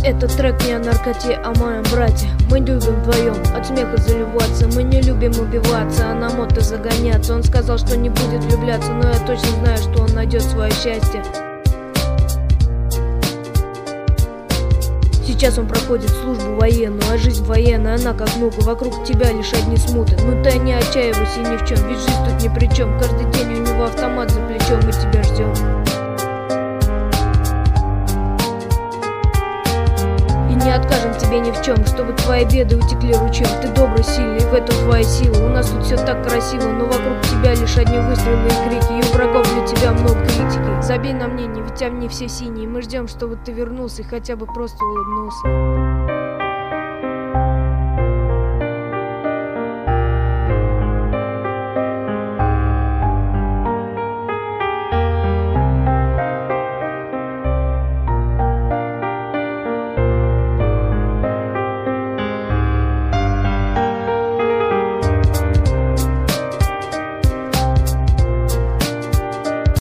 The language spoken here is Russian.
Этот трек не о наркоте, а моем брате. Мы любим вдвоем от смеха заливаться. Мы не любим убиваться, а на мото загоняться. Он сказал, что не будет влюбляться, но я точно знаю, что он найдет свое счастье. Сейчас он проходит службу военную, а жизнь военная, она как мука. Вокруг тебя лишь одни смуты. Ну ты не отчаивайся ни в чем, ведь жизнь тут ни при чем. Каждый день у него автомат за плечом, мы тебя ждем. Не откажем тебе ни в чем, чтобы твои беды утекли ручьем. Ты добрый, сильный, в этом твоя сила. У нас тут все так красиво, но вокруг тебя лишь одни выстрелы и крики. И у врагов для тебя много критики. Забей на мнение, ведь они все синие. Мы ждем, чтобы ты вернулся и хотя бы просто улыбнулся.